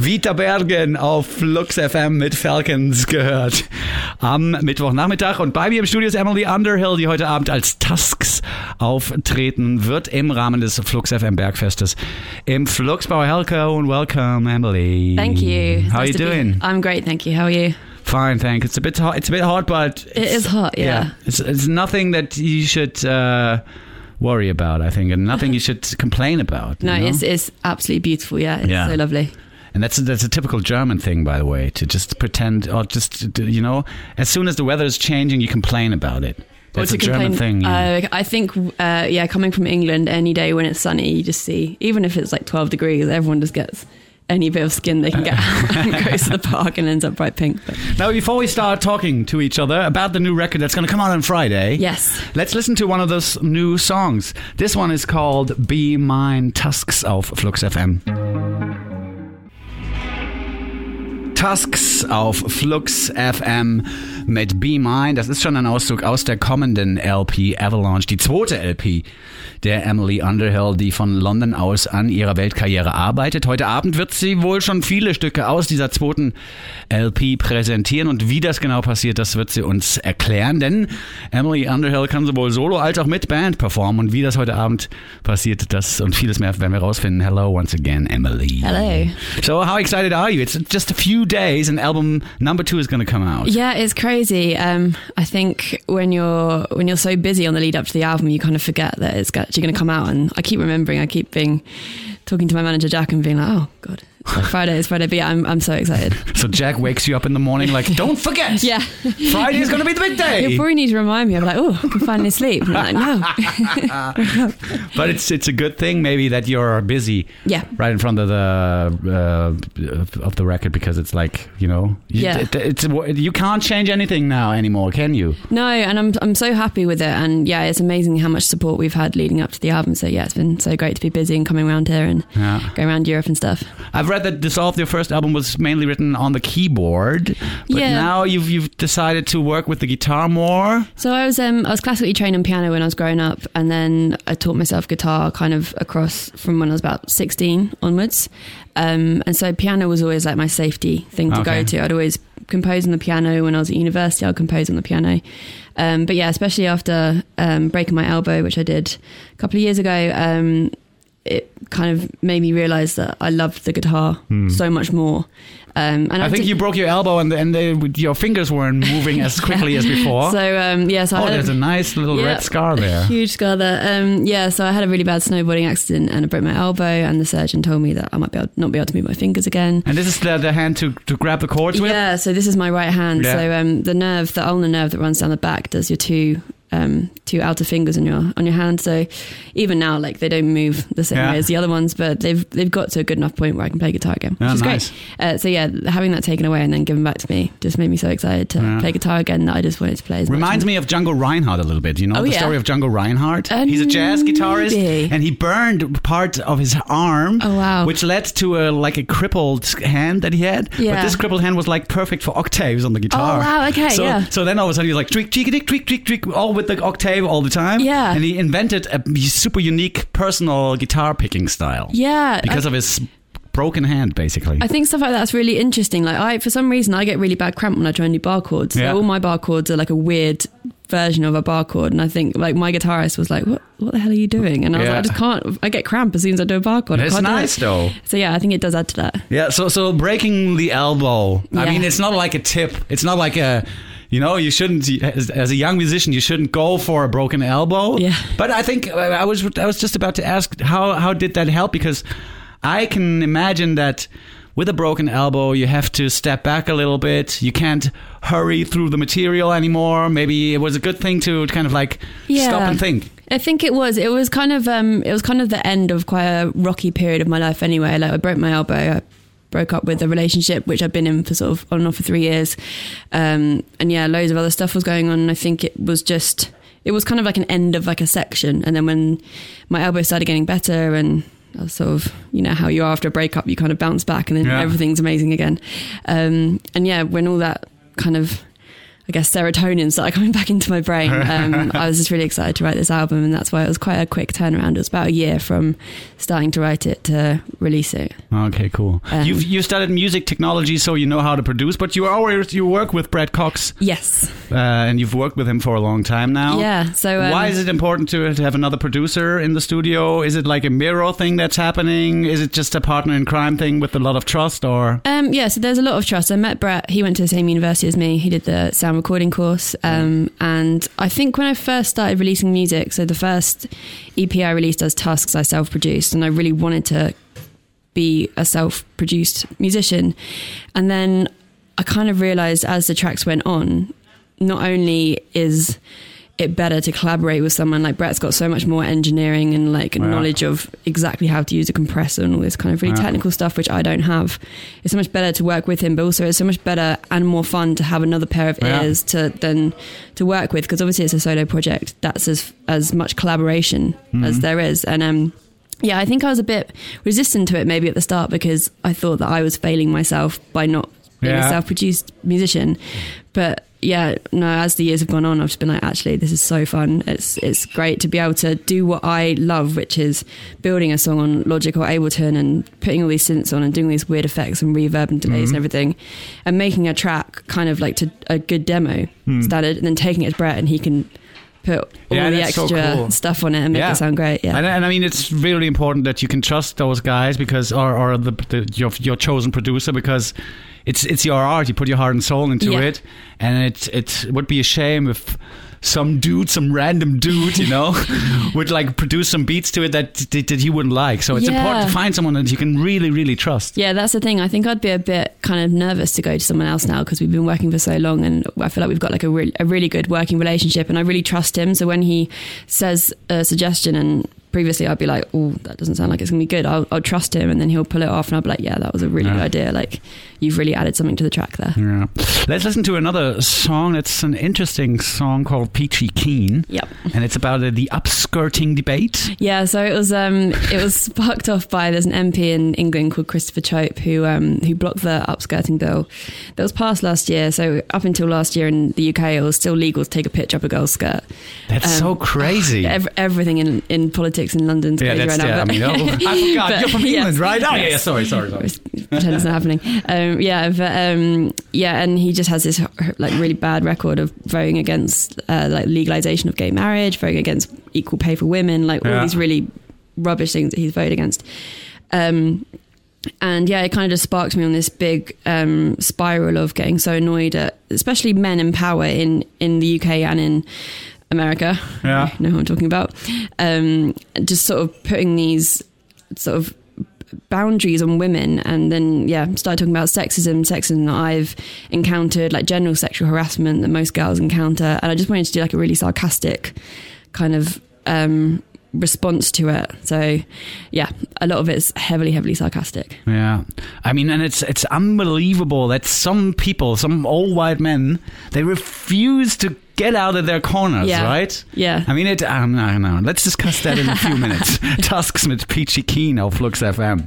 Vita Bergen auf Flux FM mit Falcons gehört am Mittwochnachmittag. Und bei mir im Studio ist Emily Underhill, die heute Abend als Tusks auftreten wird im Rahmen des Flux FM Bergfestes im Flugsbau. Hello and welcome, Emily. Thank you. How are you doing? I'm great, thank you. How are you? Fine, thanks. It's a bit hot. It's a bit hot, but It is hot, yeah. It's nothing that you should worry about, I think, and nothing you should complain about. No, you know? it's absolutely beautiful. Yeah, it's so lovely. And that's a typical German thing, by the way, to just pretend or just, you know, as soon as the weather is changing, you complain about it. That's a German thing. Yeah. I think, coming from England, any day when it's sunny, you just see, even if it's like 12 degrees, everyone just gets any bit of skin they can get out and goes to the park and ends up bright pink. But. Now, before we start talking to each other about the new record that's going to come out on Friday, yes, let's listen to one of those new songs. This one is called Be Mine, Tusks auf Flux FM. Tusks auf Flux FM mit Be Mine. Das ist schon ein Auszug aus der kommenden LP Avalanche, die zweite LP der Emily Underhill, die von London aus an ihrer Weltkarriere arbeitet. Heute Abend wird sie wohl schon viele Stücke aus dieser zweiten LP präsentieren und wie das genau passiert, das wird sie uns erklären, denn Emily Underhill kann sowohl solo als auch mit Band performen und wie das heute Abend passiert, das und vieles mehr werden wir rausfinden. Hello once again, Emily. Hello. So how excited are you? It's just a few days and album number 2 is going to come out. Yeah, it's crazy. I think when you're so busy on the lead up to the album, you kind of forget that it's actually going to come out. And I keep remembering, talking to my manager Jack and being like, oh God, it's Friday. But yeah, I'm so excited. So Jack wakes you up in the morning like, don't forget. Yeah. Friday is going to be the big day. He'll probably need to remind me. I'm like, oh, I can finally sleep. And I'm like, no. But it's a good thing maybe that you're busy. Yeah. Right in front of the record because it's like, you know, you can't change anything now anymore, can you? No, and I'm so happy with it. And yeah, it's amazing how much support we've had leading up to the album. So yeah, it's been so great to be busy and coming around here and going around Europe and stuff. I've read that Dissolve, your first album, was mainly written on the keyboard, but now you've decided to work with the guitar more. So I was classically trained on piano when I was growing up, and then I taught myself guitar kind of across from when I was about 16 onwards. And so piano was always like my safety thing to go to. I'd always compose on the piano. When I was at university, I'd compose on the piano. But yeah, especially after breaking my elbow, which I did a couple of years ago, it kind of made me realise that I loved the guitar so much more. And I think you broke your elbow and your fingers weren't moving as quickly as before. So there's a nice little red scar there. Huge scar there. So I had a really bad snowboarding accident and I broke my elbow, and the surgeon told me that I might not be able to move my fingers again. And this is the hand to grab the chords with? Yeah, so this is my right hand. Yeah. So the ulnar nerve that runs down the back does your two outer fingers on your hand. So even now, like, they don't move the same way as the other ones, but they've got to a good enough point where I can play guitar again, which is nice. Great. So yeah, having that taken away and then given back to me just made me so excited to play guitar again that I just wanted to play as much. Reminds me of Django Reinhardt a little bit. You know the story of Django Reinhardt? He's a jazz guitarist, and he burned part of his arm, which led to a crippled hand that he had. Yeah. But this crippled hand was like perfect for octaves on the guitar. Oh wow, okay, So then all of a sudden he was like tweak, all with the octave all the time. Yeah. And he invented a super unique personal guitar picking style. Yeah. Because of his broken hand, basically. I think stuff like that's really interesting. Like for some reason, I get really bad cramp when I try and do bar chords. So all my bar chords are like a weird version of a bar chord, and I think like my guitarist was like, what the hell are you doing? And I was like, I just can't, I get cramp as soon as I do a bar chord. It's nice though. So yeah, I think it does add to that. Yeah, so breaking the elbow, I mean, it's not like a tip, it's not like a, you know, you shouldn't, as a young musician, you shouldn't go for a broken elbow. Yeah. But I think I was just about to ask, how did that help? Because I can imagine that with a broken elbow, you have to step back a little bit. You can't hurry through the material anymore. Maybe it was a good thing to kind of like stop and think. I think it was. It was kind of the end of quite a rocky period of my life anyway. Like I broke my elbow. I broke up with a relationship which I'd been in for sort of on and off for 3 years. And yeah, loads of other stuff was going on. And I think it was kind of like an end of like a section. And then when my elbow started getting better and I was sort of, you know, how you are after a breakup, you kind of bounce back and then everything's amazing again. And yeah, when all that kind of I guess, serotonin started coming back into my brain. I was just really excited to write this album, and that's why it was quite a quick turnaround. It was about a year from starting to write it to release it. Okay, cool. You studied music technology, so you know how to produce, but you work with Brad Cox. Yes. And you've worked with him for a long time now. Yeah. So why is it important to have another producer in the studio? Is it like a mirror thing that's happening? Is it just a partner in crime thing with a lot of trust, or? Yeah, so there's a lot of trust. I met Brett. He went to the same university as me. He did the sound recording course. And I think when I first started releasing music, so the first EP I released as Tusks, I self-produced, and I really wanted to be a self-produced musician. And then I kind of realized as the tracks went on, not only is it better to collaborate with someone like Brett's got so much more engineering and like knowledge of exactly how to use a compressor and all this kind of really technical stuff, which I don't have. It's so much better to work with him, but also it's so much better and more fun to have another pair of ears to work with, because obviously it's a solo project. That's as much collaboration as there is. And yeah, I think I was a bit resistant to it maybe at the start, because I thought that I was failing myself by not being a self-produced musician. But yeah, no, as the years have gone on, I've just been like, actually, this is so fun. It's great to be able to do what I love, which is building a song on Logic or Ableton and putting all these synths on and doing these weird effects and reverb and delays and everything, and making a track kind of like to a good demo standard, and then taking it to Brett and he can put all the extra stuff on it and make it sound great. Yeah, and I mean, it's really important that you can trust those guys, because or your chosen producer, because it's your art. You put your heart and soul into it, and it would be a shame if some random dude, would like produce some beats to it that you wouldn't like. So it's important to find someone that you can really, really trust. Yeah, that's the thing. I think I'd be a bit kind of nervous to go to someone else now, because we've been working for so long, and I feel like we've got like a really good working relationship, and I really trust him. So when he says a suggestion, and previously I'd be like, oh, that doesn't sound like it's gonna be good, I'll trust him, and then he'll pull it off, and I'll be like, yeah, that was a really good idea. Like, you've really added something to the track there. Yeah. Let's listen to another song. It's an interesting song called Peachy Keen. Yep. And it's about the upskirting debate. Yeah, so it was sparked off by, there's an MP in England called Christopher Chope who blocked the upskirting bill that was passed last year. So up until last year in the UK, it was still legal to take a picture up a girl's skirt. That's so crazy. Everything in politics in London is crazy right now. I forgot. You're from England, right? Oh, yeah, sorry. Pretend it's not happening. And he just has this like really bad record of voting against like legalization of gay marriage, voting against equal pay for women, like all these really rubbish things that he's voted against. And yeah, it kind of just sparked me on this big spiral of getting so annoyed at, especially men in power in the UK and in America. Yeah, you know who I'm talking about. Just sort of putting these sort of boundaries on women, and then started talking about sexism that I've encountered, like general sexual harassment that most girls encounter, and I just wanted to do like a really sarcastic kind of response to it. So yeah, a lot of it's heavily sarcastic. Yeah, I mean, and it's unbelievable that some people, some old white men, they refuse to get out of their corners, right? Yeah. I mean, no. Let's discuss that in a few minutes. Tusks mit Peachy Keen auf Flux FM.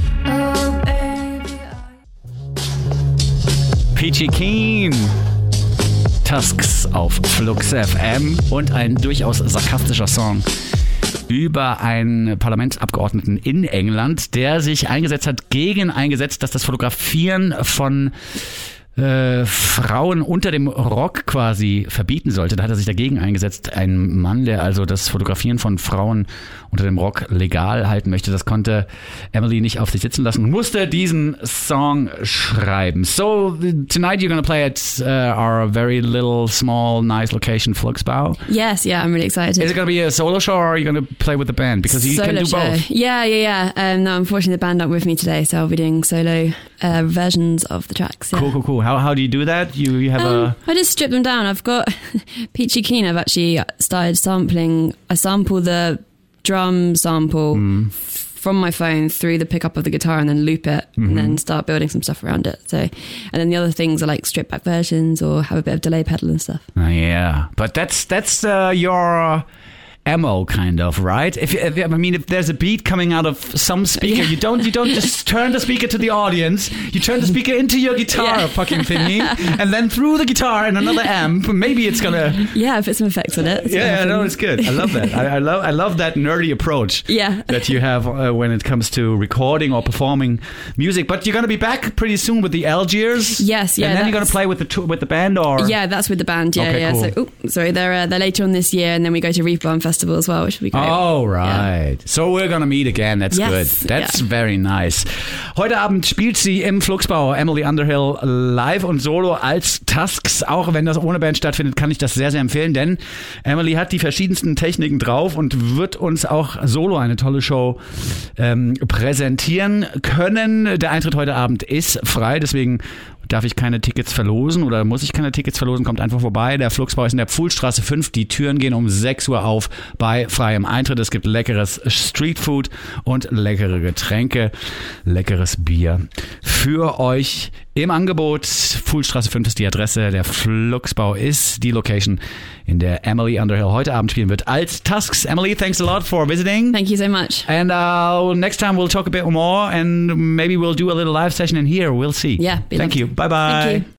Peachy Keen. Tusks auf Flux FM und ein durchaus sarkastischer Song über einen Parlamentsabgeordneten in England, der sich gegen ein Gesetz, das das Fotografieren von Frauen unter dem Rock quasi verbieten sollte. Da hat er sich dagegen eingesetzt. Ein Mann, der also das Fotografieren von Frauen unter dem Rock legal halten möchte. Das konnte Emily nicht auf sich sitzen lassen und musste diesen Song schreiben. So, tonight you're going to play at our very little, small, nice location, Fluxbau. Yes, yeah, I'm really excited. Is it going to be a solo show, or are you going to play with the band? Because you can do both. Yeah. No, unfortunately the band aren't with me today, so I'll be doing solo versions of the tracks. Yeah. Cool. How do you do that? You have I just strip them down. I've got Peachy Keen. I've actually started sampling. I sample the drum sample from my phone through the pickup of the guitar, and then loop it, and then start building some stuff around it. So, and then the other things are like stripped back versions or have a bit of delay pedal and stuff. Yeah, but that's your emo kind of, right? If there's a beat coming out of some speaker, you don't just turn the speaker to the audience. You turn the speaker into your guitar fucking thingy, and then through the guitar in another amp. Maybe it's gonna put some effects on it. It's good. I love that. I love that nerdy approach. That you have when it comes to recording or performing music. But you're gonna be back pretty soon with the Algiers. Yes, and then you're gonna play with the band, or that's with the band. Cool. So they're later on this year, and then we go to Reeperbahn Festival as well, which will be great. Oh right. So we're gonna meet again. That's good. That's very nice. Heute Abend spielt sie im Flugsbau Emily Underhill live und solo als Tusks. Auch wenn das ohne Band stattfindet, kann ich das sehr, sehr empfehlen, denn Emily hat die verschiedensten Techniken drauf und wird uns auch solo eine tolle Show präsentieren können. Der Eintritt heute Abend ist frei, deswegen darf ich keine Tickets verlosen oder muss ich keine Tickets verlosen, kommt einfach vorbei. Der Flugsbau ist in der Pfuhlstraße 5. Die Türen gehen um 6 Uhr auf bei freiem Eintritt. Es gibt leckeres Streetfood und leckere Getränke, leckeres Bier für euch im Angebot. Pfuhlstraße 5 ist die Adresse. Der Flugsbau ist die Location, in der Emily Underhill heute Abend spielen wird als Tusks. Emily, thanks a lot for visiting. Thank you so much. And next time we'll talk a bit more and maybe we'll do a little live session in here. We'll see. Yeah. Thank you. Bye-bye. Thank you.